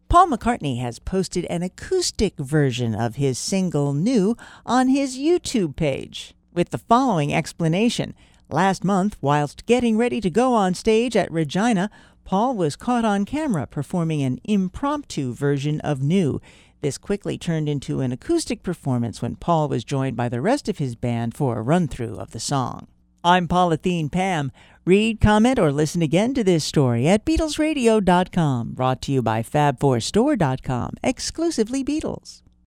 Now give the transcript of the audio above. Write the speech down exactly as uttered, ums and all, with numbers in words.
Paul McCartney has posted an acoustic version of his single New on his YouTube page with the following explanation. Last month, whilst getting ready to go on stage at Regina, Paul was caught on camera performing an impromptu version of New. This quickly turned into an acoustic performance when Paul was joined by the rest of his band for a run-through of the song. I'm Pauline Pam. Read, comment, or listen again to this story at Beatles Radio dot com. Brought to you by Fab four Store dot com. Exclusively Beatles.